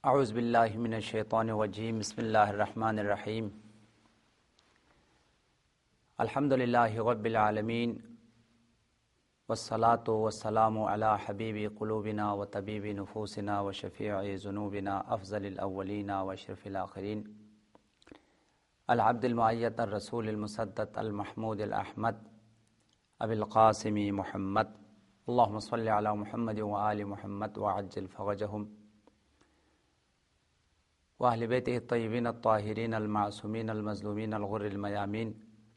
اعوذ باللہ من الشیطان الرجیم بسم اللہ الرحمن الرحیم الحمد للہ رب العالمین والصلاة والسلام علی حبیب قلوبنا و طبیب نفوسنا و شفیع ذنوبنا افضل الاولین و اشرف الآخرین العبد المعید الرسول المسدد المحمود الاحمد ابی القاسم محمد اللہم صل علی محمد و آل محمد وعجل فرجہم وأهل بيته الطيبين الطاهرين المعصومين المظلومين الغر الميامين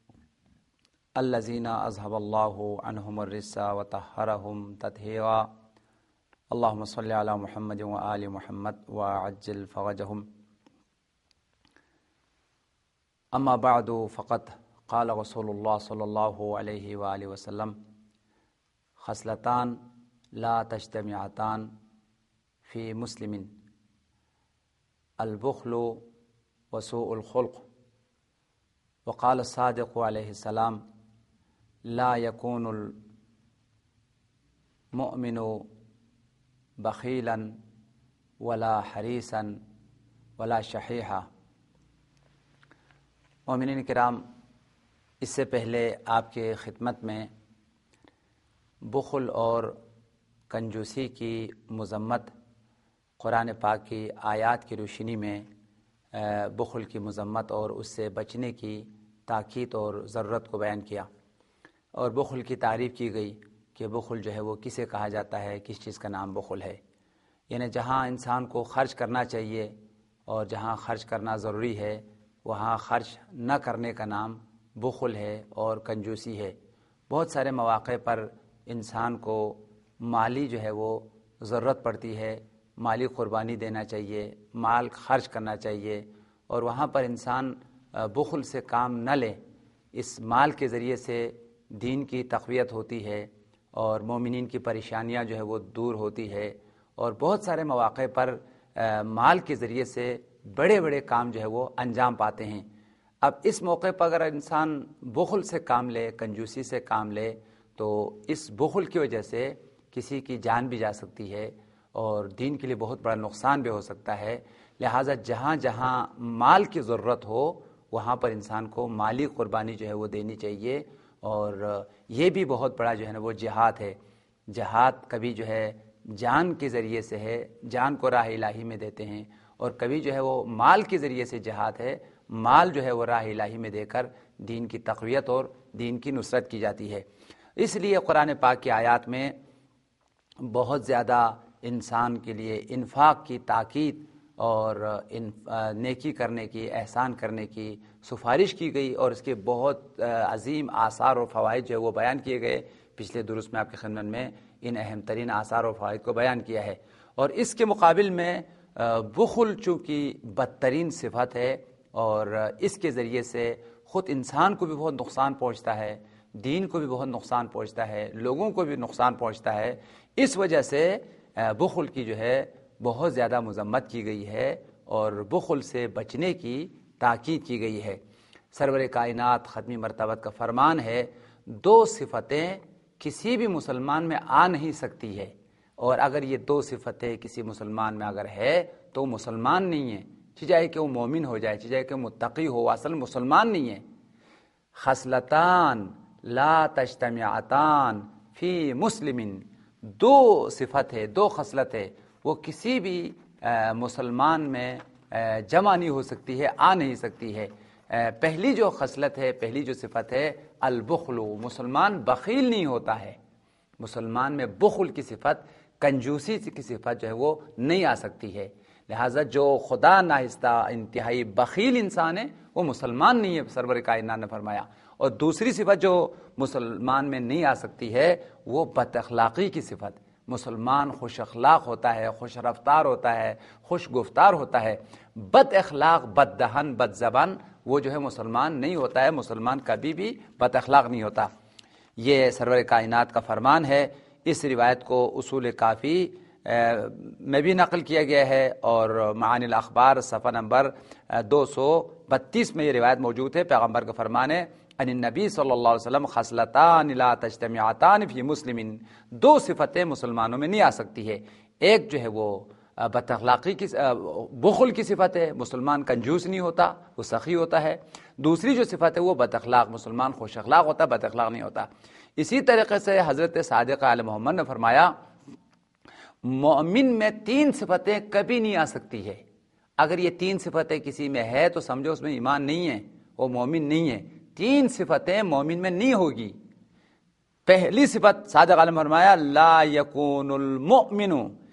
الذين أذهب الله عنهم الرجس وطهرهم تطهيرا اللهم صل على محمد وآل محمد وعجل فرجهم. أما بعد فقد قال رسول الله صلى الله عليه وآله وسلم خصلتان لا تجتمعتان في مسلم البخل وسوء الخلق. وقال الصادق علیہ السلام لا يكون المؤمن بخیلا ولا حریصا ولا شحیحا. مومنین کرام، اس سے پہلے آپ کے خدمت میں بخل اور کنجوسی کی مذمت قرآن پاک کی آیات کی روشنی میں بخل کی مذمت اور اس سے بچنے کی تاکید اور ضرورت کو بیان کیا، اور بخل کی تعریف کی گئی کہ بخل جو ہے وہ کسے کہا جاتا ہے، کس چیز کا نام بخل ہے. یعنی جہاں انسان کو خرچ کرنا چاہیے اور جہاں خرچ کرنا ضروری ہے وہاں خرچ نہ کرنے کا نام بخل ہے اور کنجوسی ہے. بہت سارے مواقع پر انسان کو مالی جو ہے وہ ضرورت پڑتی ہے، مالی قربانی دینا چاہیے، مال خرچ کرنا چاہیے، اور وہاں پر انسان بخل سے کام نہ لے. اس مال کے ذریعے سے دین کی تقویت ہوتی ہے اور مومنین کی پریشانیاں جو ہے وہ دور ہوتی ہے، اور بہت سارے مواقع پر مال کے ذریعے سے بڑے بڑے کام جو ہے وہ انجام پاتے ہیں. اب اس موقع پر اگر انسان بخل سے کام لے، کنجوسی سے کام لے، تو اس بخل کی وجہ سے کسی کی جان بھی جا سکتی ہے اور دین کے لیے بہت بڑا نقصان بھی ہو سکتا ہے. لہٰذا جہاں جہاں مال کی ضرورت ہو وہاں پر انسان کو مالی قربانی جو ہے وہ دینی چاہیے. اور یہ بھی بہت بڑا جو ہے نا وہ جہاد ہے. جہاد کبھی جو ہے جان کے ذریعے سے ہے، جان کو راہ الہی میں دیتے ہیں، اور کبھی جو ہے وہ مال کے ذریعے سے جہاد ہے، مال جو ہے وہ راہ الہی میں دے کر دین کی تقویت اور دین کی نصرت کی جاتی ہے. اس لیے قرآن پاک کی آیات میں بہت زیادہ انسان کے لیے انفاق کی تاکید اور نیکی کرنے کی، احسان کرنے کی سفارش کی گئی، اور اس کے بہت عظیم آثار اور فوائد جو ہے وہ بیان کیے گئے. پچھلے درس میں آپ کے خدمت میں ان اہم ترین آثار اور فوائد کو بیان کیا ہے. اور اس کے مقابل میں بخل چونکہ بدترین صفت ہے اور اس کے ذریعے سے خود انسان کو بھی بہت نقصان پہنچتا ہے، دین کو بھی بہت نقصان پہنچتا ہے، لوگوں کو بھی نقصان پہنچتا ہے. اس وجہ سے بخل کی جو ہے بہت زیادہ مذمت کی گئی ہے اور بخل سے بچنے کی تاکید کی گئی ہے. سرور کائنات ختمی مرتبت کا فرمان ہے، دو صفتیں کسی بھی مسلمان میں آ نہیں سکتی ہے، اور اگر یہ دو صفتیں کسی مسلمان میں اگر ہے تو مسلمان نہیں ہے، چاہے کہ وہ مومن ہو جائے، چاہے کہ وہ متقی ہو، اصل مسلمان نہیں ہے. خصلتان لا تجتمعتان فی مسلم، دو صفت ہے، دو خصلت ہے، وہ کسی بھی مسلمان میں جمع نہیں ہو سکتی ہے، آ نہیں سکتی ہے. پہلی جو خصلت ہے، پہلی جو صفت ہے البخل، مسلمان بخیل نہیں ہوتا ہے. مسلمان میں بخل کی صفت، کنجوسی کی صفت جو ہے وہ نہیں آ سکتی ہے. لہٰذا جو خدا ناہستہ انتہائی بخیل انسان ہے وہ مسلمان نہیں ہے، سرور کائنات نے فرمایا. اور دوسری صفت جو مسلمان میں نہیں آ سکتی ہے وہ بد اخلاقی کی صفت. مسلمان خوش اخلاق ہوتا ہے، خوش رفتار ہوتا ہے، خوش گفتار ہوتا ہے. بد اخلاق، بد دہن، بد زبان وہ جو ہے مسلمان نہیں ہوتا ہے. مسلمان کبھی بھی بد اخلاق نہیں ہوتا. یہ سرور کائنات کا فرمان ہے. اس روایت کو اصول کافی میں بھی نقل کیا گیا ہے، اور معانی الاخبار صفحہ نمبر 232 میں یہ روایت موجود ہے. پیغمبر کا فرمان ہے، ان النبی صلی اللہ علیہ وسلم خصلتان لا تجتمعتان فی مسلم، دو صفتیں مسلمانوں میں نہیں آ سکتی ہے. ایک جو ہے وہ بد اخلاقی کی بخل کی صفت ہے، مسلمان کنجوس نہیں ہوتا، وہ سخی ہوتا ہے۔ دوسری جو صفت ہے وہ بد اخلاق، مسلمان خوش اخلاق ہوتا ہے، بد اخلاق نہیں ہوتا۔ اسی طریقے سے حضرت صادق آل محمد نے فرمایا مومن میں 3 صفتیں کبھی نہیں آ سکتی ہے۔ اگر یہ 3 صفتیں کسی میں ہے تو سمجھو اس میں ایمان نہیں ہے، وہ مومن نہیں ہے۔ 3 صفتیں مومن میں نہیں ہوگی۔ پہلی صفت صادق عالم فرمایا لا یکون المؤمن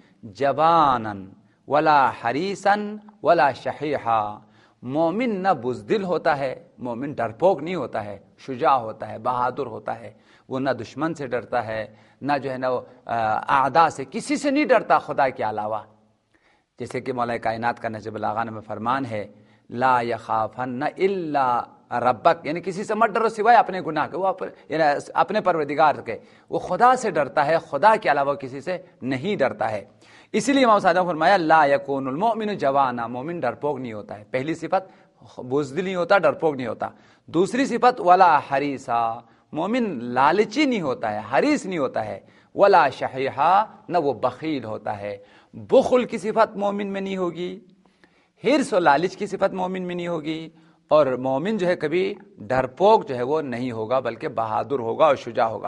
جبانا ولا حریصا ولا شحیحا، مومن نہ بزدل ہوتا ہے، مومن ڈرپوک نہیں ہوتا ہے، شجاع ہوتا ہے، بہادر ہوتا ہے، وہ نہ دشمن سے ڈرتا ہے، نہ جو ہے نا اعداء سے، کسی سے نہیں ڈرتا خدا کے علاوہ۔ جیسے کہ مولا کائنات کا نہج البلاغہ میں فرمان ہے لا یخافن الا ربک، یعنی کسی سے مت ڈرو سوائے اپنے گناہ کے، وہ یعنی اپنے پروردگار کے، وہ خدا سے ڈرتا ہے، خدا کے علاوہ کسی سے نہیں ڈرتا ہے۔ اسی لیے امام صادق نے فرمایا لا یکون المؤمن جوانا، مومن ڈرپوک نہیں ہوتا ہے۔ پہلی صفت بزدل نہیں ہوتا، ڈرپوک نہیں ہوتا۔ دوسری صفت ولا حریصا، مومن لالچی نہیں ہوتا ہے، حریص نہیں ہوتا ہے۔ ولا شحیحا، نہ وہ بخیل ہوتا ہے۔ بخل کی صفت مومن میں نہیں ہوگی، حرص و لالچ کی صفت مومن میں نہیں ہوگی، اور مومن جو ہے کبھی ڈرپوک جو ہے وہ نہیں ہوگا، بلکہ بہادر ہوگا اور شجاع ہوگا۔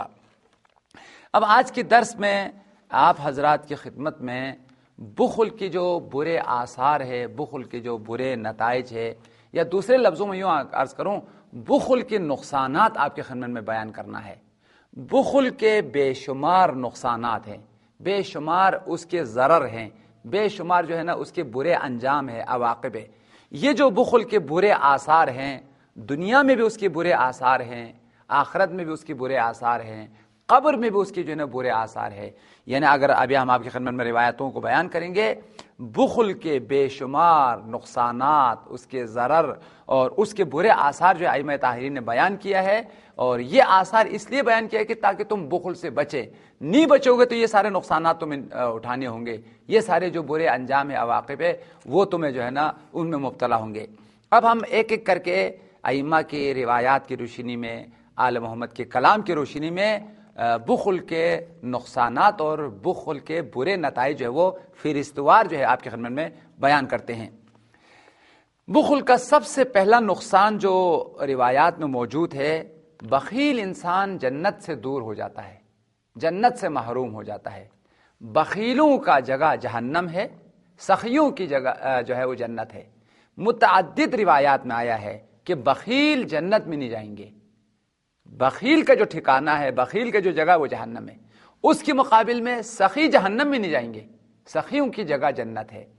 اب آج کے درس میں آپ حضرات کی خدمت میں بخل کی جو برے آثار ہے، بخل کے جو برے نتائج ہے، یا دوسرے لفظوں میں یوں عرض کروں بخل کے نقصانات آپ کے خدمت میں بیان کرنا ہے۔ بخل کے بے شمار نقصانات ہیں، بے شمار اس کے ضرر ہیں، بے شمار جو ہے نا اس کے برے انجام ہے، عواقب ہے۔ یہ جو بخل کے برے آثار ہیں، دنیا میں بھی اس کے برے آثار ہیں، آخرت میں بھی اس کے برے آثار ہیں، قبر میں بھی اس کے جو ہے نا برے آثار ہے۔ یعنی اگر ابھی ہم آپ کی خدمت میں روایتوں کو بیان کریں گے، بخل کے بے شمار نقصانات، اس کے ضرر اور اس کے برے آثار جو ائمہ طاہرین نے بیان کیا ہے، اور یہ آثار اس لیے بیان کیا ہے کہ تاکہ تم بخل سے بچے، نہیں بچو گے تو یہ سارے نقصانات تمہیں اٹھانے ہوں گے، یہ سارے جو برے انجام ہے، عواقب ہے، وہ تمہیں جو ہے نا ان میں مبتلا ہوں گے۔ اب ہم ایک ایک کر کے ائمہ کی روایات کی روشنی میں، آل محمد کے کلام کی روشنی میں بخل کے نقصانات اور بخل کے برے نتائج جو ہے وہ فہرستوار جو ہے آپ کی خدمت میں بیان کرتے ہیں۔ بخل کا سب سے پہلا نقصان جو روایات میں موجود ہے، بخیل انسان جنت سے دور ہو جاتا ہے، جنت سے محروم ہو جاتا ہے۔ بخیلوں کا جگہ جہنم ہے، سخیوں کی جگہ جو ہے وہ جنت ہے۔ متعدد روایات میں آیا ہے کہ بخیل جنت میں نہیں جائیں گے، بخیل کا جو ٹھکانہ ہے، بخیل کا جو جگہ وہ جہنم ہے۔ اس کے مقابل میں سخی جہنم میں نہیں جائیں گے، سخیوں کی جگہ جنت ہے۔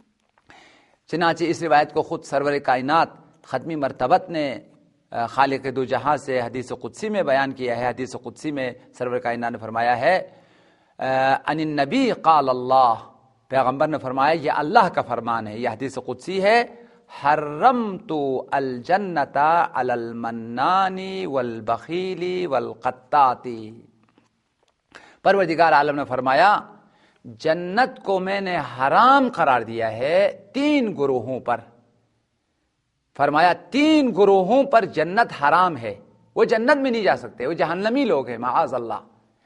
چنانچہ اس روایت کو خود سرور کائنات ختمی مرتبت نے خالق دو جہاں سے حدیث قدسی میں بیان کیا ہے۔ حدیث قدسی میں سرور کائنات نے فرمایا ہے ان النبی قال اللہ، پیغمبر نے فرمایا یہ اللہ کا فرمان ہے، یہ حدیث قدسی ہے، حرمت الجنت علی المنان والبخیل والقطات، پروردگار عالم نے فرمایا جنت کو میں نے حرام قرار دیا ہے 3 گروہوں پر۔ فرمایا 3 گروہوں پر جنت حرام ہے، وہ جنت میں نہیں جا سکتے، وہ جہنمی لوگ ہیں، معاذ اللہ۔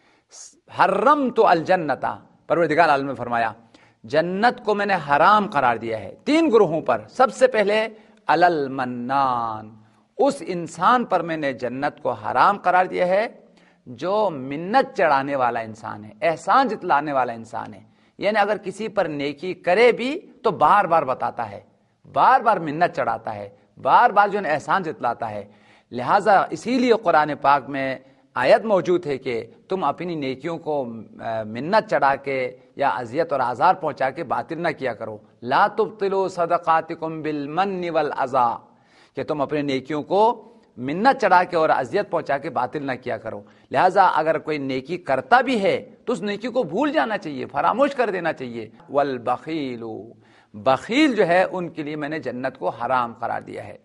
حرمت الجنت، پروردگار عالم نے فرمایا جنت کو میں نے حرام قرار دیا ہے 3 گروہوں پر۔ سب سے پہلے علی المنان، اس انسان پر میں نے جنت کو حرام قرار دیا ہے جو منت چڑھانے والا انسان ہے، احسان جتلانے والا انسان ہے۔ یعنی اگر کسی پر نیکی کرے بھی تو بار بار بتاتا ہے، بار بار منت چڑھاتا ہے، بار بار جو ہے احسان جتلاتا ہے۔ لہٰذا اسی لیے قرآن پاک میں آیت موجود ہے کہ تم اپنی نیکیوں کو منت چڑھا کے یا اذیت اور آزار پہنچا کے باطل نہ کیا کرو۔ لا تبطلوا صدقاتکم بالمن والاذى، کہ تم اپنے نیکیوں کو منت چڑھا کے اور اذیت پہنچا کے باطل نہ کیا کرو۔ لہٰذا اگر کوئی نیکی کرتا بھی ہے تو اس نیکی کو بھول جانا چاہیے، فراموش کر دینا چاہیے۔ والبخیل، بخیل جو ہے ان کے لیے میں نے جنت کو حرام قرار دیا ہے۔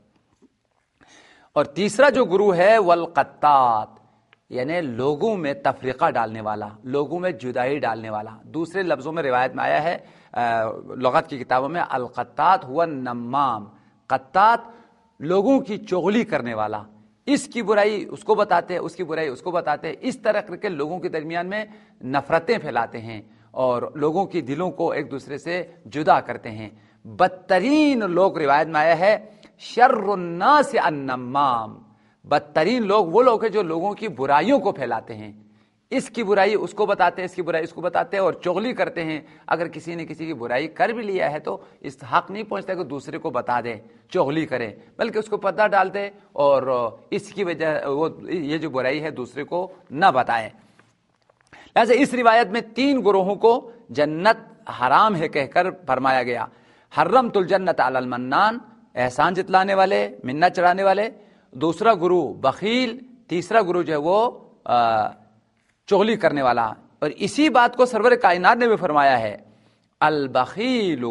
اور تیسرا جو گروہ ہے والقطات، یعنی لوگوں میں تفریقہ ڈالنے والا، لوگوں میں جدائی ڈالنے والا۔ دوسرے لفظوں میں روایت میں آیا ہے لغت کی کتابوں میں القطات ہوا النمام، قطات لوگوں کی چغلی کرنے والا، اس کی برائی اس کو بتاتے، اس کی برائی اس کو بتاتے، اس طرح کر کے لوگوں کے درمیان میں نفرتیں پھیلاتے ہیں اور لوگوں کی دلوں کو ایک دوسرے سے جدا کرتے ہیں۔ بدترین لوگ روایت میں آیا ہے شر الناس النمام، بدترین لوگ وہ لوگ ہیں جو لوگوں کی برائیوں کو پھیلاتے ہیں، اس کی برائی اس کو بتاتے ہیں، اس کی برائی اس کو بتاتے ہیں اور چغلی کرتے ہیں۔ اگر کسی نے کسی کی برائی کر بھی لیا ہے تو اس حق نہیں پہنچتا کہ دوسرے کو بتا دے، چغلی کرے، بلکہ اس کو پردہ ڈال دے اور اس کی وجہ وہ یہ جو برائی ہے دوسرے کو نہ بتائے۔ لہذا اس روایت میں 3 گروہوں کو جنت حرام ہے کہہ کر فرمایا گیا۔ حرمت الجنت علی المنان، احسان جتلانے والے، منت چڑھانے والے، دوسرا گروہ بخیل، تیسرا گروہ جو ہے وہ چغلی کرنے والا۔ اور اسی بات کو سرور کائنات نے بھی فرمایا ہے، البخیل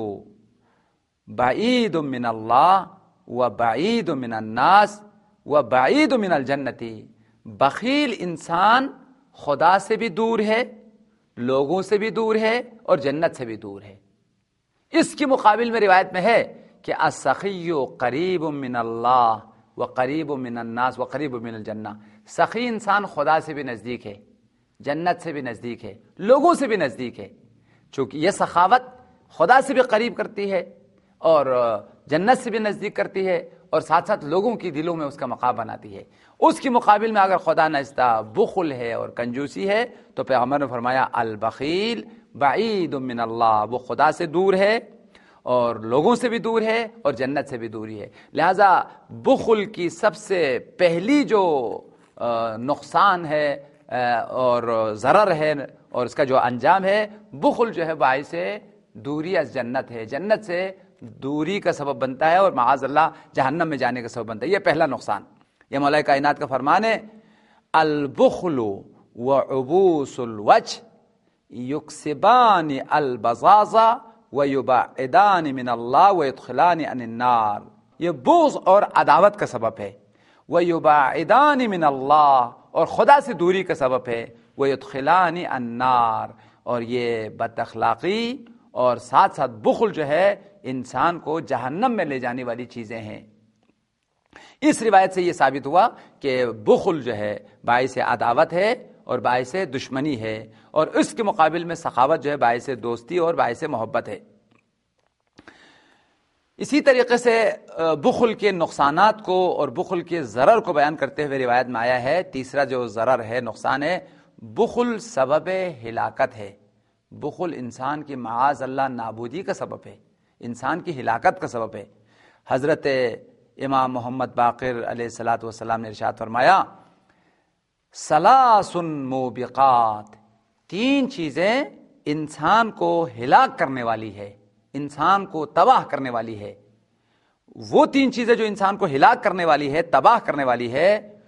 بعید من اللہ و بعید من الناس و بعید من الجنتی، بخیل انسان خدا سے بھی دور ہے، لوگوں سے بھی دور ہے اور جنت سے بھی دور ہے۔ اس کی مقابل میں روایت میں ہے کہ السخی قریب من اللہ و قریب من الناس و قریب من الجنہ، سخی انسان خدا سے بھی نزدیک ہے، جنت سے بھی نزدیک ہے، لوگوں سے بھی نزدیک ہے، چونکہ یہ سخاوت خدا سے بھی قریب کرتی ہے اور جنت سے بھی نزدیک کرتی ہے اور ساتھ ساتھ لوگوں کی دلوں میں اس کا مقام بناتی ہے۔ اس کی مقابل میں اگر خدا نزدہ بخل ہے اور کنجوسی ہے تو پیغمبر نے فرمایا البخیل بعید من اللہ، وہ خدا سے دور ہے اور لوگوں سے بھی دور ہے اور جنت سے بھی دوری ہے۔ لہذا بخل کی سب سے پہلی جو نقصان ہے اور ضرر ہے اور اس کا جو انجام ہے، بخل جو ہے باعث دوری از جنت ہے، جنت سے دوری کا سبب بنتا ہے اور معاذ اللہ جہنم میں جانے کا سبب بنتا ہے۔ یہ پہلا نقصان، یہ مولا کائنات کا فرمان ہے، البخل وعبوس الوجه یکسبان البزازہ ویبعدان من اللہ ویدخلان عن النار، یہ بغض اور عداوت کا سبب ہے، ویبعدان من اللہ، اور خدا سے دوری کا سبب ہے، ویدخلان عن النار، اور یہ بد اخلاقی اور ساتھ ساتھ بخل جو ہے انسان کو جہنم میں لے جانے والی چیزیں ہیں۔ اس روایت سے یہ ثابت ہوا کہ بخل جو ہے باعث عداوت ہے اور باعث دشمنی ہے، اور اس کے مقابل میں سخاوت جو ہے باعث دوستی اور باعث محبت ہے۔ اسی طریقے سے بخل کے نقصانات کو اور بخل کے ضرر کو بیان کرتے ہوئے روایت میں آیا ہے، تیسرا جو ضرر ہے، نقصان ہے، بخل سبب ہلاکت ہے۔ بخل انسان کی معاذ اللہ نابودی کا سبب ہے، انسان کی ہلاکت کا سبب ہے۔ حضرت امام محمد باقر علیہ الصلوۃ والسلام نے ارشاد فرمایا، ثلاث موبقات، 3 چیزیں انسان کو ہلاک کرنے والی ہے، انسان کو تباہ کرنے والی ہے۔ وہ 3 چیزیں جو انسان کو ہلاک کرنے والی ہے، تباہ کرنے والی ہے،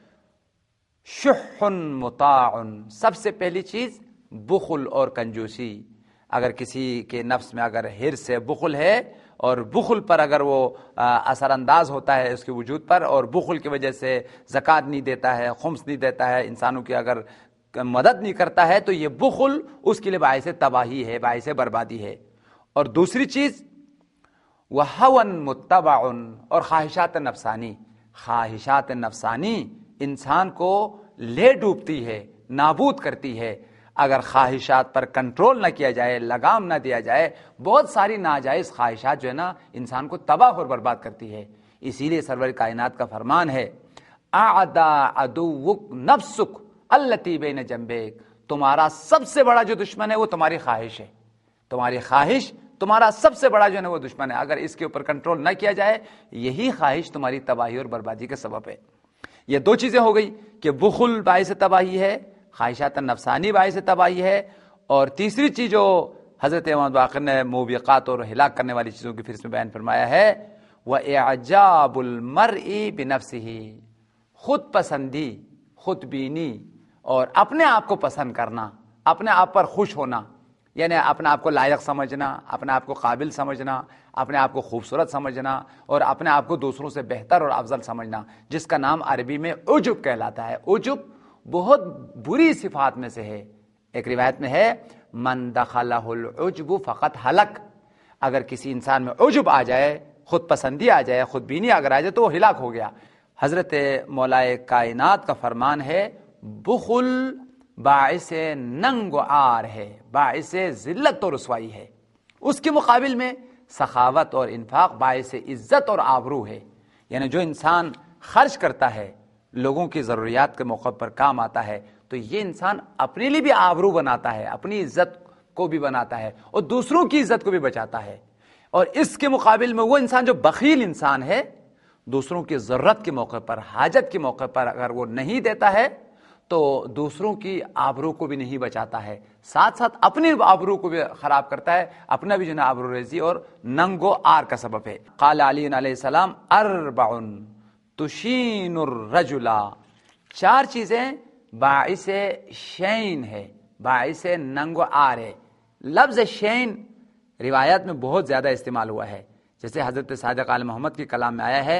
شح مطاع، سب سے پہلی چیز بخل اور کنجوسی۔ اگر کسی کے نفس میں اگر حرص ہے، بخل ہے، اور بخل پر اگر وہ اثر انداز ہوتا ہے اس کے وجود پر، اور بخل کی وجہ سے زکوٰۃ نہیں دیتا ہے، خمس نہیں دیتا ہے، انسانوں کی اگر مدد نہیں کرتا ہے، تو یہ بخل اس کے لیے باعث تباہی ہے، باعث بربادی ہے۔ اور دوسری چیز وَهَوًا مُتَّبَعٌ، اور خواہشات نفسانی، خواہشات نفسانی انسان کو لے ڈوبتی ہے، نابود کرتی ہے۔ اگر خواہشات پر کنٹرول نہ کیا جائے، لگام نہ دیا جائے، بہت ساری ناجائز خواہشات جو ہے نا انسان کو تباہ اور برباد کرتی ہے۔ اسی لیے سرور کائنات کا فرمان ہے، اعدى عدوک نفسک التی بین جنبیک، تمہارا سب سے بڑا جو دشمن ہے وہ تمہاری خواہش ہے، تمہاری خواہش تمہارا سب سے بڑا جو ہے وہ دشمن ہے۔ اگر اس کے اوپر کنٹرول نہ کیا جائے، یہی خواہش تمہاری تباہی اور بربادی کا سبب ہے۔ یہ 2 چیزیں ہو گئی کہ بخل باعث تباہی ہے، خواہشات نفسانی باعث تباہی ہے، اور تیسری چیز جو حضرت امام باقر نے موبقات اور ہلاک کرنے والی چیزوں کی پھر اس میں بیان فرمایا ہے، وَإِعْجَابُ الْمَرْءِ بِنَفْسِهِ، خود پسندی، خود بینی اور اپنے آپ کو پسند کرنا، اپنے آپ پر خوش ہونا، یعنی اپنے آپ کو لائق سمجھنا، اپنے آپ کو قابل سمجھنا، اپنے آپ کو خوبصورت سمجھنا اور اپنے آپ کو دوسروں سے بہتر اور افضل سمجھنا، جس کا نام عربی میں عجب کہلاتا ہے۔ عجب بہت بری صفات میں سے ہے۔ ایک روایت میں ہے، من دخلہ العجب فقط ہلک، اگر کسی انسان میں عجب آ جائے، خود پسندی آ جائے، خود بینی اگر آ جائے تو وہ ہلاک ہو گیا۔ حضرت مولا کائنات کا فرمان ہے، بخل باعث ننگ و عار ہے، باعث ذلت اور رسوائی ہے۔ اس کے مقابل میں سخاوت اور انفاق باعث عزت اور آبرو ہے۔ یعنی جو انسان خرچ کرتا ہے، لوگوں کی ضروریات کے موقع پر کام آتا ہے، تو یہ انسان اپنے لیے بھی آبرو بناتا ہے، اپنی عزت کو بھی بناتا ہے اور دوسروں کی عزت کو بھی بچاتا ہے۔ اور اس کے مقابل میں وہ انسان جو بخیل انسان ہے، دوسروں کی ضرورت کے موقع پر، حاجت کے موقع پر اگر وہ نہیں دیتا ہے تو دوسروں کی آبرو کو بھی نہیں بچاتا ہے، ساتھ ساتھ اپنی آبرو کو بھی خراب کرتا ہے، اپنا بھی جو ہے آبرو ریزی اور ننگ و عار کا سبب ہے۔ قال علی علیہ السلام اربع تشین الرجل، چار چیزیں باعث شین ہے، باعث ننگ و عار ہے۔ لفظ شین روایات میں بہت زیادہ استعمال ہوا ہے، جیسے حضرت صادق آل محمد کے کلام میں آیا ہے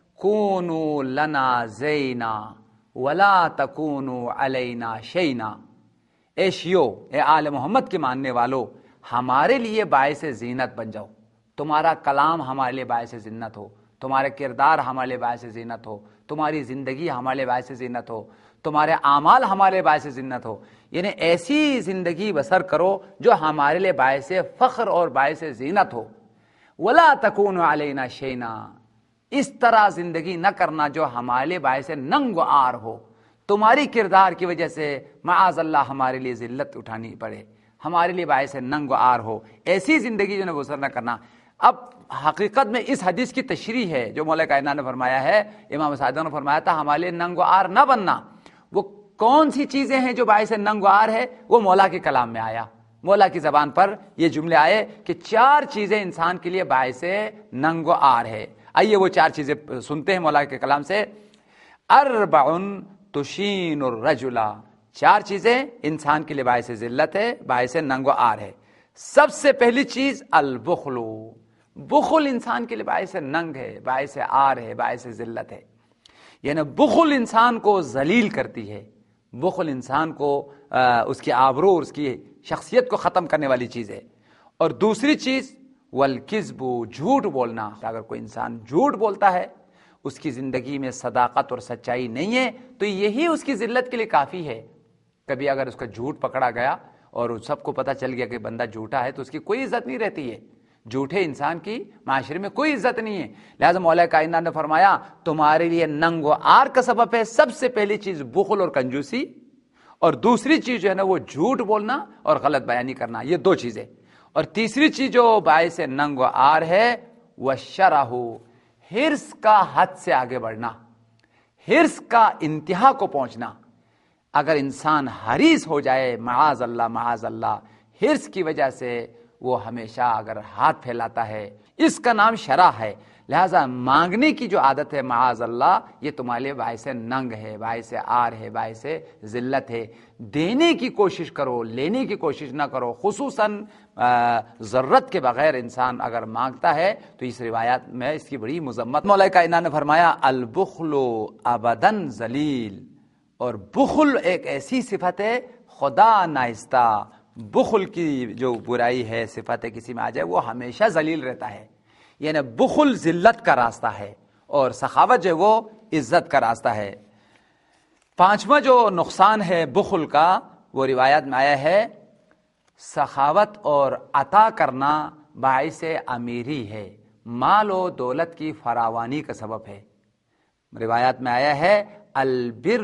کونوا لنا زینا ولا تکونوا علینا شینا، اے شیو، اے آل محمد کے ماننے والو، ہمارے لیے باعث زینت بن جاؤ، تمہارا کلام ہمارے لیے باعث زینت ہو، تمہارے کردار ہمارے لیے باعث زینت ہو، تمہاری زندگی ہمارے لیے باعث زینت ہو، تمہارے اعمال ہمارے لیے باعث زینت ہو۔ یعنی ایسی زندگی بسر کرو جو ہمارے لیے باعث فخر اور باعث زینت ہو۔ ولا تکونوا علینا شینا، اس طرح زندگی نہ کرنا جو ہمارے لیے باعث ننگ و عار ہو، تمہاری کردار کی وجہ سے معاذ اللہ ہمارے لیے ذلت اٹھانی پڑے، ہمارے لیے باعث ننگ و عار ہو، ایسی زندگی جو ہے بسر نہ کرنا۔ اب حقیقت میں اس حدیث کی تشریح ہے جو مولا کائنات نے فرمایا ہے، امام صادق نے فرمایا تھا ہمارے لیے ننگ و عار نہ بننا۔ وہ کون سی چیزیں ہیں جو باعث ننگ و عار ہے؟ وہ مولا کے کلام میں آیا، مولا کی زبان پر یہ جملے آئے کہ چار چیزیں انسان کے لیے باعث ننگ و عار ہے۔ آئیے وہ چار چیزیں سنتے ہیں مولا کے کلام سے۔ اربع تشین الرجل، چار چیزیں انسان کے لیے باعث ذلت ہے، باعث ننگ و عار ہے۔ سب سے پہلی چیز البخل، بخل انسان کے لیے باعث ننگ ہے، باعث عار ہے، باعث ذلت ہے۔ یعنی بخل انسان کو ذلیل کرتی ہے، بخل انسان کو اس کی آبرو، اس کی شخصیت کو ختم کرنے والی چیز ہے۔ اور دوسری چیز والکذب، جھوٹ بولنا۔ اگر کوئی انسان جھوٹ بولتا ہے، اس کی زندگی میں صداقت اور سچائی نہیں ہے، تو یہی اس کی ذلت کے لیے کافی ہے۔ کبھی اگر اس کا جھوٹ پکڑا گیا اور سب کو پتہ چل گیا کہ بندہ جھوٹا ہے تو اس کی کوئی عزت نہیں رہتی ہے، جھوٹے انسان کی معاشرے میں کوئی عزت نہیں ہے۔ لہذا مولا کائنات نے فرمایا تمہارے لیے ننگ و عار کا سبب ہے سب سے پہلی چیز بخل اور کنجوسی، اور دوسری چیز جو ہے نا وہ جھوٹ بولنا اور غلط بیانی کرنا، یہ دو چیزیں۔ اور تیسری چیز جو باعث ننگ و عار ہے وہ شرح، حرص کا حد سے آگے بڑھنا، حرص کا انتہا کو پہنچنا۔ اگر انسان حریص ہو جائے، معاذ اللہ معاذ اللہ، حرص کی وجہ سے وہ ہمیشہ اگر ہاتھ پھیلاتا ہے، اس کا نام شرح ہے۔ لہذا مانگنے کی جو عادت ہے معاذ اللہ، یہ تمہارے لیے باعث ننگ ہے، باعث عار ہے، باعث ذلت ہے۔ دینے کی کوشش کرو، لینے کی کوشش نہ کرو، خصوصاً ضرورت کے بغیر انسان اگر مانگتا ہے تو اس روایات میں اس کی بڑی مذمت۔ مولا کائنات نے فرمایا البخل ابداً ذلیل، اور بخل ایک ایسی صفت ہے خدا نائستہ، بخل کی جو برائی ہے، صفت ہے کسی میں آ جائے وہ ہمیشہ ذلیل رہتا ہے۔ یعنی بخل ذلت کا راستہ ہے اور سخاوت جو ہے وہ عزت کا راستہ ہے۔ پانچواں جو نقصان ہے بخل کا، وہ روایت میں آیا ہے سخاوت اور عطا کرنا باعث امیری ہے، مال و دولت کی فراوانی کا سبب ہے۔ روایات میں آیا ہے البر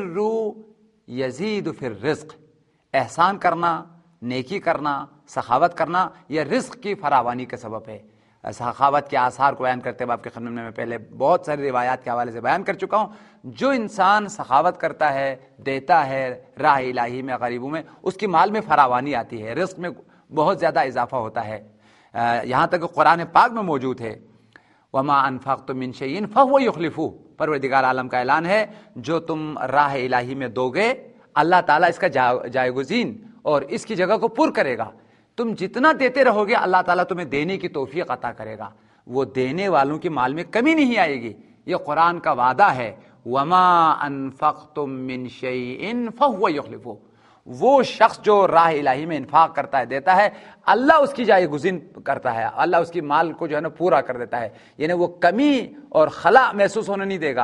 یزید فی الرزق، احسان کرنا، نیکی کرنا، سخاوت کرنا، یہ رزق کی فراوانی کا سبب ہے۔ سخاوت کے آثار کو بیان کرتے ہوئے آپ کے خدمت میں پہلے بہت ساری روایات کے حوالے سے بیان کر چکا ہوں۔ جو انسان سخاوت کرتا ہے، دیتا ہے راہ الہی میں، غریبوں میں، اس کی مال میں فراوانی آتی ہے، رزق میں بہت زیادہ اضافہ ہوتا ہے۔ یہاں تک کہ قرآن پاک میں موجود ہے وما انفقتم من شیء فهو یخلفہ، پروردگار عالم کا اعلان ہے جو تم راہ الہی میں دو گے اللہ تعالیٰ اس کا جائے گزین اور اس کی جگہ کو پر کرے گا۔ تم جتنا دیتے رہو گے اللہ تعالیٰ تمہیں دینے کی توفیق عطا کرے گا، وہ دینے والوں کی مال میں کمی نہیں آئے گی، یہ قرآن کا وعدہ ہے۔ وما انفقتم من شیء فهو یخلفہ، وہ شخص جو راہ الہی میں انفاق کرتا ہے، دیتا ہے، اللہ اس کی جائے گزین کرتا ہے، اللہ اس کی مال کو جو ہے نا پورا کر دیتا ہے، یعنی وہ کمی اور خلا محسوس ہونے نہیں دے گا۔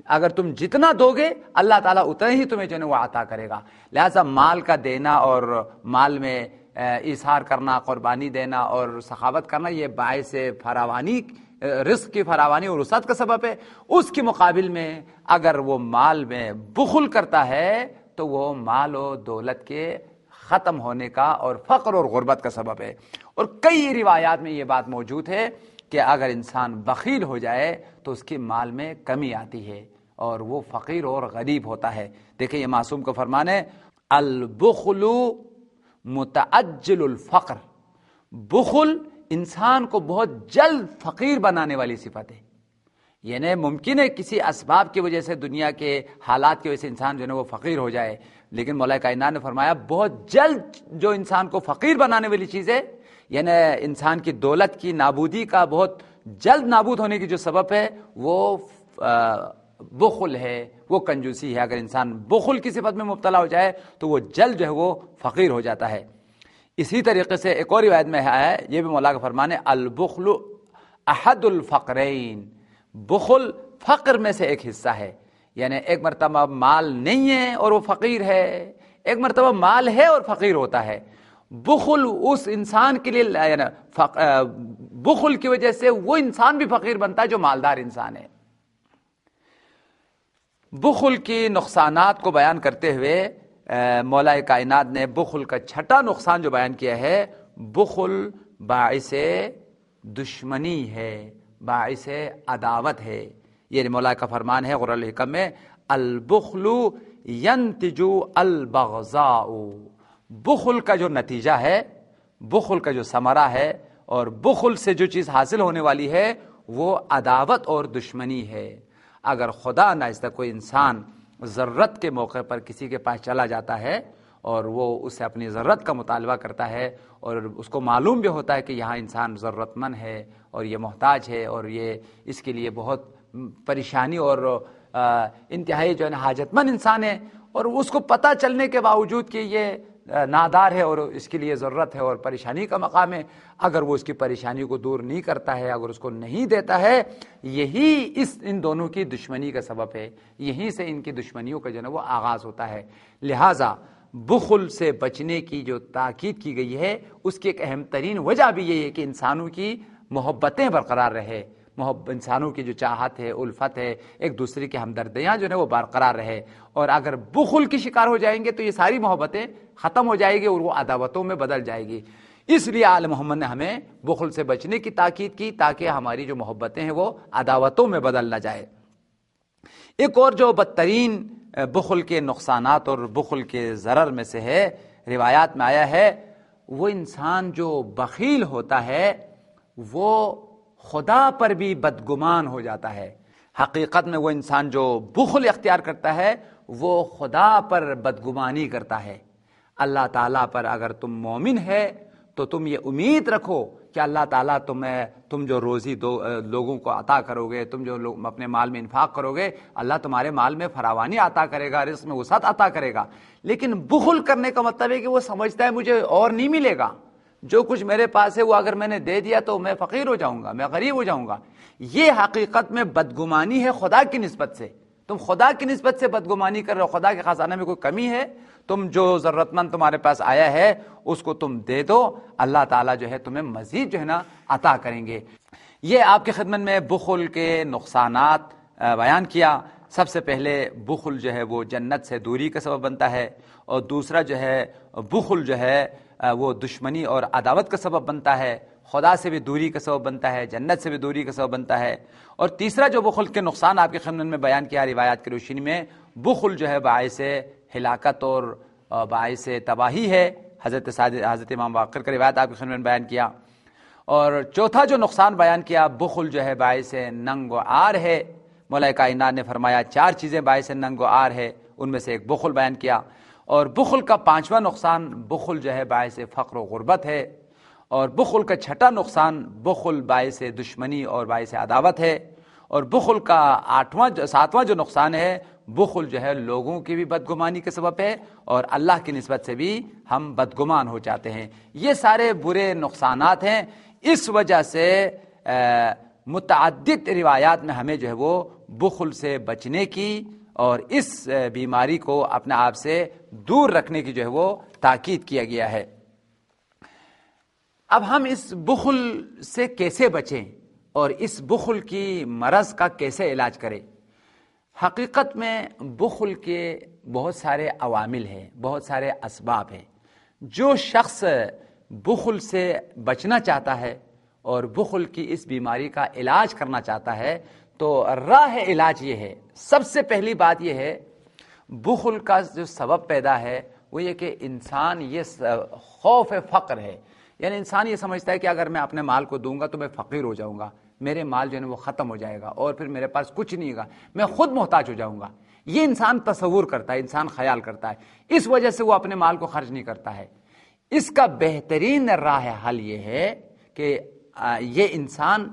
اگر تم جتنا دو گے اللہ تعالیٰ اتنا ہی تمہیں جو ہے وہ عطا کرے گا. لہٰذا مال کا دینا اور مال میں ایثار کرنا، قربانی دینا اور سخاوت کرنا یہ باعث فراوانی، رزق کی فراوانی اور وسعت کا سبب ہے. اس کے مقابل میں اگر وہ مال میں بخل کرتا ہے تو وہ مال و دولت کے ختم ہونے کا اور فقر اور غربت کا سبب ہے. اور کئی روایات میں یہ بات موجود ہے کہ اگر انسان بخیل ہو جائے تو اس کے مال میں کمی آتی ہے اور وہ فقیر اور غریب ہوتا ہے. دیکھیں یہ معصوم کا فرمان ہے، البخل متعجل الفقر. بخل انسان کو بہت جلد فقیر بنانے والی صفت ہے. یعنی ممکن ہے کسی اسباب کی وجہ سے، دنیا کے حالات کی وجہ سے انسان جو ہے وہ فقیر ہو جائے، لیکن مولا کائنات نے فرمایا بہت جلد جو انسان کو فقیر بنانے والی چیز ہے، یعنی انسان کی دولت کی نابودی کا بہت جلد نابود ہونے کی جو سبب ہے وہ بخل ہے، وہ کنجوسی ہے. اگر انسان بخل کی صفت میں مبتلا ہو جائے تو وہ جلد جو ہے وہ فقیر ہو جاتا ہے. اسی طریقے سے ایک اور روایت میں ہے، یہ بھی مولا کا فرمان ہے، البخل احد الفقرین. بخل فقر میں سے ایک حصہ ہے. یعنی ایک مرتبہ مال نہیں ہے اور وہ فقیر ہے، ایک مرتبہ مال ہے اور فقیر ہوتا ہے. بخل اس انسان کے لیے، یعنی بخل کی وجہ سے وہ انسان بھی فقیر بنتا ہے جو مالدار انسان ہے. بخل کی نقصانات کو بیان کرتے ہوئے مولا کائنات نے بخل کا چھٹا نقصان جو بیان کیا ہے، بخل باعث دشمنی ہے، باعث عداوت ہے. یہ مولا کا فرمان ہے قرآن الحکم میں، البخل ینتج البغضاء. بخل کا جو نتیجہ ہے، بخل کا جو ثمرہ ہے اور بخل سے جو چیز حاصل ہونے والی ہے وہ عداوت اور دشمنی ہے. اگر خدا ناخواستہ کوئی انسان ضرورت کے موقع پر کسی کے پاس چلا جاتا ہے اور وہ اسے اپنی ضرورت کا مطالبہ کرتا ہے اور اس کو معلوم بھی ہوتا ہے کہ یہاں انسان ضرورت مند ہے اور یہ محتاج ہے اور یہ اس کے لیے بہت پریشانی اور انتہائی جو ہے حاجت مند انسان ہے، اور اس کو پتہ چلنے کے باوجود کہ یہ نادار ہے اور اس کے لیے ضرورت ہے اور پریشانی کا مقام ہے، اگر وہ اس کی پریشانی کو دور نہیں کرتا ہے، اگر اس کو نہیں دیتا ہے، یہی ان دونوں کی دشمنی کا سبب ہے. یہیں سے ان کی دشمنیوں کا جو ہے وہ آغاز ہوتا ہے. لہٰذا بخل سے بچنے کی جو تاکید کی گئی ہے اس کی ایک اہم ترین وجہ بھی یہ ہے کہ انسانوں کی محبتیں برقرار رہے، انسانوں کی جو چاہت ہے، الفت ہے، ایک دوسرے کی ہمدردیاں جو ہے وہ برقرار رہے. اور اگر بخل کی شکار ہو جائیں گے تو یہ ساری محبتیں ختم ہو جائیں گی اور وہ عداوتوں میں بدل جائے گی. اس لیے آل محمد نے ہمیں بخل سے بچنے کی تاکید کی تاکہ ہماری جو محبتیں ہیں وہ عداوتوں میں بدل نہ جائے. ایک اور جو بدترین بخل کے نقصانات اور بخل کے ضرر میں سے ہے، روایات میں آیا ہے، وہ انسان جو بخیل ہوتا ہے وہ خدا پر بھی بدگمان ہو جاتا ہے. حقیقت میں وہ انسان جو بخل اختیار کرتا ہے وہ خدا پر بدگمانی کرتا ہے. اللہ تعالیٰ پر اگر تم مومن ہے تو تم یہ امید رکھو کہ اللہ تعالیٰ تم جو روزی لوگوں کو عطا کرو گے، تم جو اپنے مال میں انفاق کرو گے، اللہ تمہارے مال میں فراوانی عطا کرے گا، رزق میں وسعت عطا کرے گا. لیکن بخل کرنے کا مطلب ہے کہ وہ سمجھتا ہے مجھے اور نہیں ملے گا، جو کچھ میرے پاس ہے وہ اگر میں نے دے دیا تو میں فقیر ہو جاؤں گا، میں غریب ہو جاؤں گا. یہ حقیقت میں بدگمانی ہے خدا کی نسبت سے. تم خدا کی نسبت سے بدگمانی کر رہے ہو. خدا کے خزانے میں کوئی کمی ہے؟ تم جو ضرورت مند تمہارے پاس آیا ہے اس کو تم دے دو، اللہ تعالیٰ جو ہے تمہیں مزید جو ہے نا عطا کریں گے. یہ آپ کی خدمت میں بخل کے نقصانات بیان کیا. سب سے پہلے بخل جو ہے وہ جنت سے دوری کا سبب بنتا ہے، اور دوسرا جو ہے بخل جو ہے وہ دشمنی اور عداوت کا سبب بنتا ہے، خدا سے بھی دوری کا سبب بنتا ہے، جنت سے بھی دوری کا سبب بنتا ہے. اور تیسرا جو بخل کے نقصان آپ کی خدمت میں بیان کیا روایات کی روشنی میں، بخل جو ہے باعث ہلاکت اور باعث تباہی ہے. حضرت امام باقر کا روایت آپ کی خدمت میں بیان کیا. اور چوتھا جو نقصان بیان کیا، بخل جو ہے باعث ننگ و عار ہے. مولا کائنات نے فرمایا 4 چیزیں باعث ننگ و عار ہے، ان میں سے ایک بخل بیان کیا. اور بخل کا 5واں نقصان، بخل جو ہے باعث فقر و غربت ہے. اور بخل کا 6واں نقصان، بخل باعث دشمنی اور باعث عداوت ہے. اور بخل کا 7واں جو نقصان ہے، بخل جو ہے لوگوں کی بھی بدگمانی کے سبب ہے اور اللہ کی نسبت سے بھی ہم بدگمان ہو جاتے ہیں. یہ سارے برے نقصانات ہیں. اس وجہ سے متعدد روایات میں ہمیں جو ہے وہ بخل سے بچنے کی اور اس بیماری کو اپنے آپ سے دور رکھنے کی جو ہے وہ تاکید کیا گیا ہے۔ اب ہم اس بخل سے کیسے بچیں اور اس بخل کی مرض کا کیسے علاج کریں؟ حقیقت میں بخل کے بہت سارے عوامل ہیں، بہت سارے اسباب ہیں۔ جو شخص بخل سے بچنا چاہتا ہے اور بخل کی اس بیماری کا علاج کرنا چاہتا ہے تو راہ علاج یہ ہے، سب سے پہلی بات یہ ہے، بخل کا جو سبب پیدا ہے وہ یہ کہ انسان یہ خوف فقر ہے، یعنی انسان یہ سمجھتا ہے کہ اگر میں اپنے مال کو دوں گا تو میں فقیر ہو جاؤں گا، میرے مال جو ہے وہ ختم ہو جائے گا اور پھر میرے پاس کچھ نہیں ہوگا، میں خود محتاج ہو جاؤں گا۔ یہ انسان تصور کرتا ہے، انسان خیال کرتا ہے، اس وجہ سے وہ اپنے مال کو خرچ نہیں کرتا ہے۔ اس کا بہترین راہ حل یہ ہے کہ یہ انسان،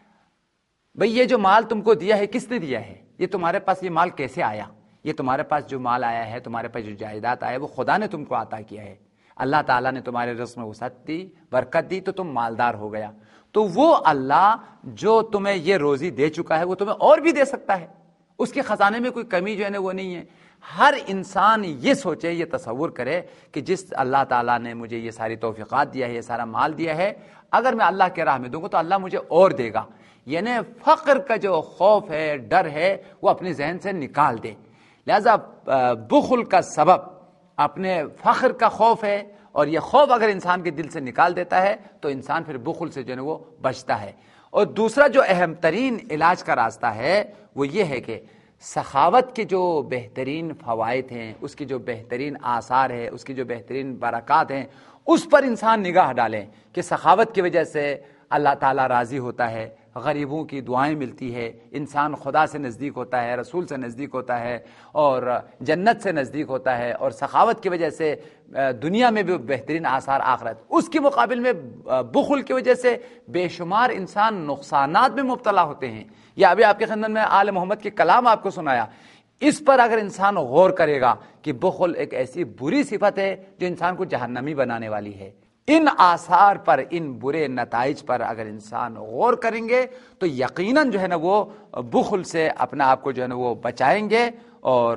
بھئی یہ جو مال تم کو دیا ہے کس نے دیا ہے؟ یہ تمہارے پاس یہ مال کیسے آیا؟ یہ تمہارے پاس جو مال آیا ہے، تمہارے پاس جو جائیداد آیا ہے، وہ خدا نے تم کو عطا کیا ہے۔ اللہ تعالیٰ نے تمہارے رزق میں وسعت دی، برکت دی، تو تم مالدار ہو گیا۔ تو وہ اللہ جو تمہیں یہ روزی دے چکا ہے وہ تمہیں اور بھی دے سکتا ہے، اس کے خزانے میں کوئی کمی جو ہے نا وہ نہیں ہے۔ ہر انسان یہ سوچے، یہ تصور کرے کہ جس اللہ تعالیٰ نے مجھے یہ ساری توفیقات دیا ہے، یہ سارا مال دیا ہے، اگر میں اللہ کے راہ میں دوں گا تو اللہ مجھے اور دے گا۔ یعنی فقر کا جو خوف ہے، ڈر ہے، وہ اپنے ذہن سے نکال دے۔ لہذا بخل کا سبب اپنے فخر کا خوف ہے، اور یہ خوف اگر انسان کے دل سے نکال دیتا ہے تو انسان پھر بخل سے جو ہے وہ بچتا ہے۔ اور دوسرا جو اہم ترین علاج کا راستہ ہے وہ یہ ہے کہ سخاوت کے جو بہترین فوائد ہیں، اس کی جو بہترین آثار ہے، اس کی جو بہترین برکات ہیں، اس پر انسان نگاہ ڈالیں کہ سخاوت کی وجہ سے اللہ تعالیٰ راضی ہوتا ہے، غریبوں کی دعائیں ملتی ہے، انسان خدا سے نزدیک ہوتا ہے، رسول سے نزدیک ہوتا ہے اور جنت سے نزدیک ہوتا ہے، اور سخاوت کی وجہ سے دنیا میں بھی بہترین آثار آخرت۔ اس کے مقابل میں بخل کی وجہ سے بے شمار انسان نقصانات میں مبتلا ہوتے ہیں۔ یا ابھی آپ کے خدمت میں آل محمد کے کلام آپ کو سنایا، اس پر اگر انسان غور کرے گا کہ بخل ایک ایسی بری صفت ہے جو انسان کو جہنمی بنانے والی ہے۔ ان آثار پر، ان برے نتائج پر اگر انسان غور کریں گے تو یقیناً جو ہے نا وہ بخل سے اپنے آپ کو جو ہے نا وہ بچائیں گے، اور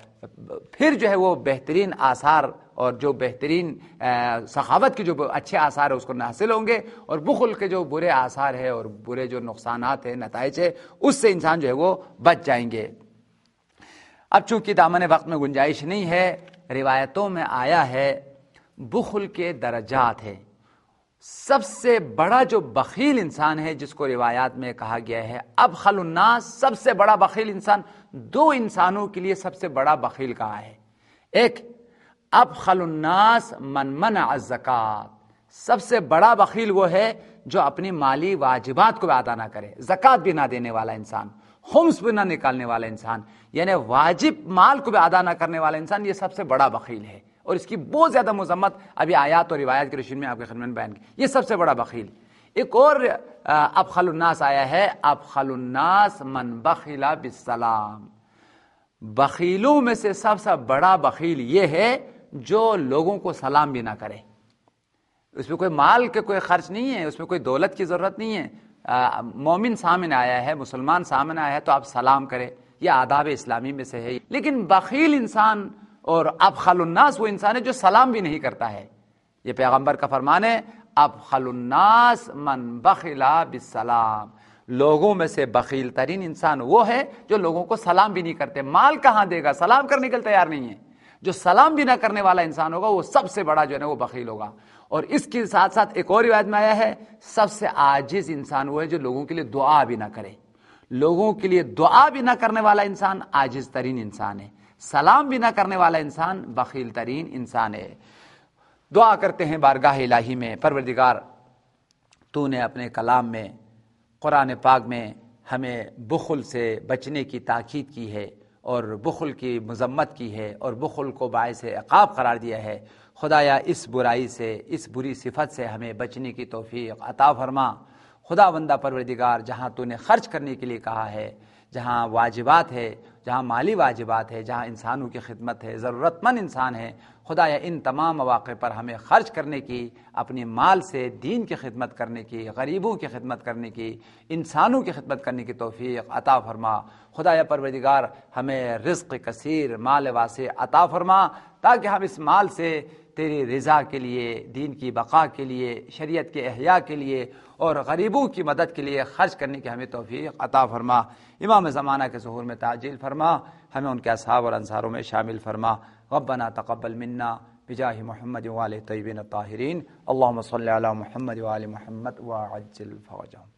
پھر جو ہے وہ بہترین آثار اور جو بہترین سخاوت کے جو اچھے آثار ہیں اس کو حاصل ہوں گے، اور بخل کے جو برے آثار ہے اور برے جو نقصانات ہیں، نتائج ہے، اس سے انسان جو ہے وہ بچ جائیں گے۔ اب چونکہ دامن وقت میں گنجائش نہیں ہے، روایتوں میں آیا ہے بخل کے درجات ہیں۔ سب سے بڑا جو بخیل انسان ہے، جس کو روایات میں کہا گیا ہے ابخل الناس، سب سے بڑا بخیل انسان، دو انسانوں کے لیے سب سے بڑا بخیل کہا ہے۔ ایک ابخل الناس من منع الزکات، سب سے بڑا بخیل وہ ہے جو اپنی مالی واجبات کو ادا نہ کرے، زکات بھی نہ دینے والا انسان، خمس بھی نہ نکالنے والا انسان، یعنی واجب مال کو بھی ادا نہ کرنے والا انسان، یہ سب سے بڑا بخیل ہے، اور اس کی بہت زیادہ مذمت ابھی آیات اور روایات کی روشنی میں آپ کے خدمت میں بیان کی۔ یہ سب سے بڑا بخیل۔ ایک اور ابخل الناس آیا ہے، ابخل الناس من بخل بالسلام، بخیلوں میں سے سب سے بڑا بخیل یہ ہے جو لوگوں کو سلام بھی نہ کرے۔ اس میں کوئی مال کے کوئی خرچ نہیں ہے، اس میں کوئی دولت کی ضرورت نہیں ہے۔ مومن سامنے آیا ہے، مسلمان سامنے آیا ہے تو آپ سلام کریں، یہ آداب اسلامی میں سے ہے۔ لیکن بخیل انسان اور ابخل الناس وہ انسان ہے جو سلام بھی نہیں کرتا ہے۔ یہ پیغمبر کا فرمان ہے، ابخل الناس من بخل بالسلام، لوگوں میں سے بخیل ترین انسان وہ ہے جو لوگوں کو سلام بھی نہیں کرتے۔ مال کہاں دے گا، سلام کرنے کے لیے تیار نہیں ہے۔ جو سلام بھی نہ کرنے والا انسان ہوگا وہ سب سے بڑا جو ہے نا وہ بخیل ہوگا۔ اور اس کے ساتھ ساتھ ایک اور روایت میں آیا ہے، سب سے عاجز انسان وہ ہے جو لوگوں کے لیے دعا بھی نہ کرے۔ لوگوں کے لیے دعا بھی نہ کرنے والا انسان عاجز ترین انسان ہے، سلام بھی نہ کرنے والا انسان بخیل ترین انسان ہے۔ دعا کرتے ہیں بارگاہ الہی میں، پروردگار تو نے اپنے کلام میں، قرآن پاک میں ہمیں بخل سے بچنے کی تاکید کی ہے اور بخل کی مذمت کی ہے اور بخل کو باعث عقاب قرار دیا ہے۔ خدایا اس برائی سے، اس بری صفت سے ہمیں بچنے کی توفیق عطا فرما۔ خدا بندہ پروردگار، جہاں تو نے خرچ کرنے کے لیے کہا ہے، جہاں واجبات ہے، جہاں مالی واجبات ہے، جہاں انسانوں کی خدمت ہے، ضرورت مند انسان ہے، خدایا ان تمام مواقع پر ہمیں خرچ کرنے کی، اپنی مال سے دین کی خدمت کرنے کی، غریبوں کی خدمت کرنے کی، انسانوں کی خدمت کرنے کی توفیق عطا فرما۔ خدایا پروردگار ہمیں رزق کثیر، مال واسع عطا فرما، تاکہ ہم اس مال سے تیری رضا کے لیے، دین کی بقا کے لیے، شریعت کے احیاء کے لیے اور غریبوں کی مدد کے لیے خرچ کرنے کی ہمیں توفیق عطا فرما۔ امام زمانہ کے ظہور میں تعجیل فرما، ہمیں ان کے اصحاب اور انصاروں میں شامل فرما۔ ربنا تقبل منا بجاہ محمد وآلہ الطیبین الطاہرین، اللہم صلی علی محمد وآل محمد وعجل فرجهم۔